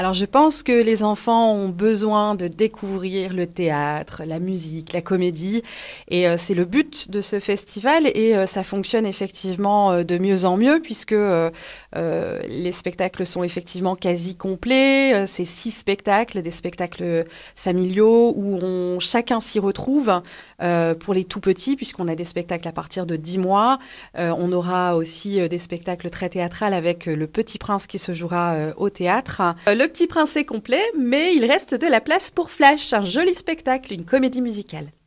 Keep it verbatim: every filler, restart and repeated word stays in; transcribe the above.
Alors je pense que les enfants ont besoin de découvrir le théâtre, la musique, la comédie et euh, c'est le but de ce festival et euh, ça fonctionne effectivement euh, de mieux en mieux puisque euh, euh, les spectacles sont effectivement quasi complets. Euh, c'est six spectacles, des spectacles familiaux où on, chacun s'y retrouve euh, pour les tout petits puisqu'on a des spectacles à partir de dix mois. Euh, on aura aussi euh, des spectacles très théâtrales avec euh, Le Petit Prince qui se jouera euh, au théâtre. Euh, le Petit Prince est complet, mais il reste de la place pour Flash, un joli spectacle, une comédie musicale.